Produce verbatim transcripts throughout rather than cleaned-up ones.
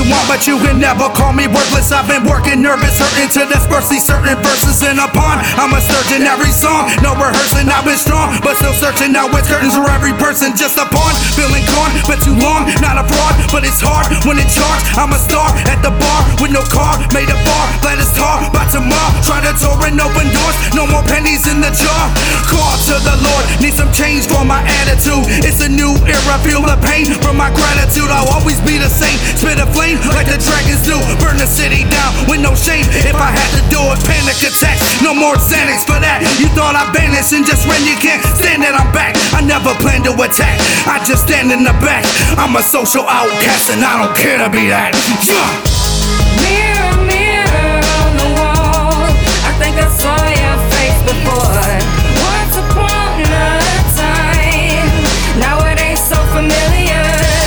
want, but you can never call me worthless. I've been working nervous, hurting to dispersely certain verses in a pond. I'm a sturgeon every song, no rehearsing, I've been strong, but still searching out with curtains for every person, just a pawn. Feeling gone, but too long, not a fraud, but it's hard when it's charged. I'm a star at the bar with no car, made a bar, glad it's tar. By tomorrow, try to tour and open doors, no more pennies in the jar. Call to the Lord, need some change for my attitude. It's a new era, feel the pain from my gratitude. I'll always be the same, spit a flame like the dragons do. Burn the city down with no shame, if I had to do it. Panic attacks, no more Xanax for that. You thought I vanished and just ran, you can't stand that I'm back. I never planned to attack, I just stand in the back. I'm a social outcast and I don't care to be that. Yeah. Mirror, mirror on the wall, I think I saw your face before. Once upon a time, now it ain't so familiar.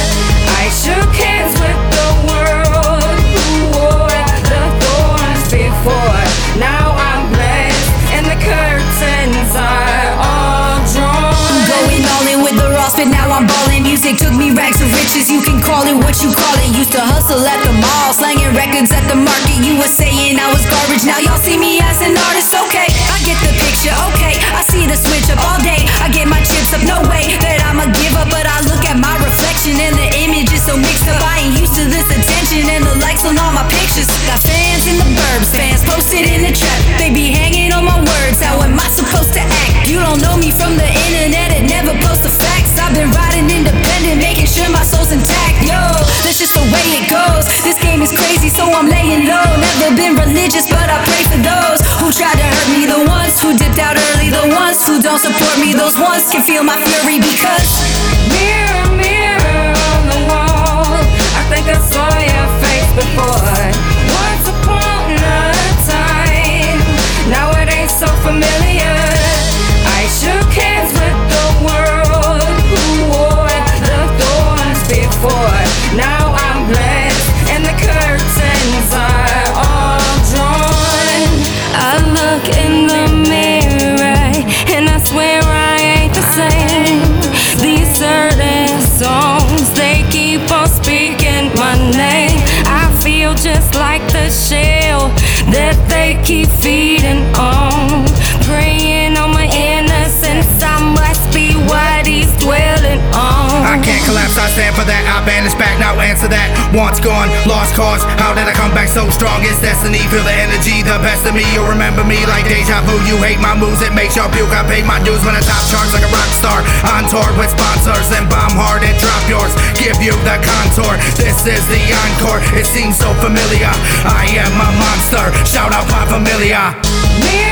I shook hands with the world who wore the thorns before. Now I'm blessed and the curtains are all drawn. I'm going all in with the raw spit, now I'm ballin'. Music took me rags to riches, you can call it what you call it. Used to hustle at the mall, slanging records at the market. You were saying I was garbage, now y'all see me as an artist. Okay, I get the picture, okay, I see the switch up all day. I get my chips up, no way that I'ma give up, but I look at my reflection and the image is so mixed up. I ain't used to this attention and the likes on all my pictures. Got fans in the burbs, fans posted in the trap. They be hanging on my words, how am I supposed to act? You don't know me from the internet, it never posts the facts. I've been riding independent, making sure my soul's intact. Yo, that's just the way it goes. This game is crazy, so I'm laying low. Never been religious, but I pray for those who tried to hurt me. The ones who dipped out early, the ones who don't support me. Those ones can feel my fury because Mirror, mirror on the wall, I think I saw your face before. Once upon a time, now it ain't so familiar. I shook hands with the world who wore the thorns before. Now I'm blessed and the curtains are all drawn. I look in the mirror and I swear I ain't the same. These certain songs, they keep on speaking my name. I feel just like the shell that they keep feeding on. Preying on my innocence, I must be what he's dwelling on. I can't collapse, I stand for that. I vanish back, now answer that. Once gone, lost cause. How did I come back so strong? It's destiny, feel the energy, the best of me. You'll remember me like deja vu. You hate my moves, it makes y'all puke. I pay my dues when I top charts like a rock star. On tour with sponsors, then bomb hard and drop yours. Give you the contour, this is the encore. It seems so familiar, I am a monster. Shout out my familia. Mirror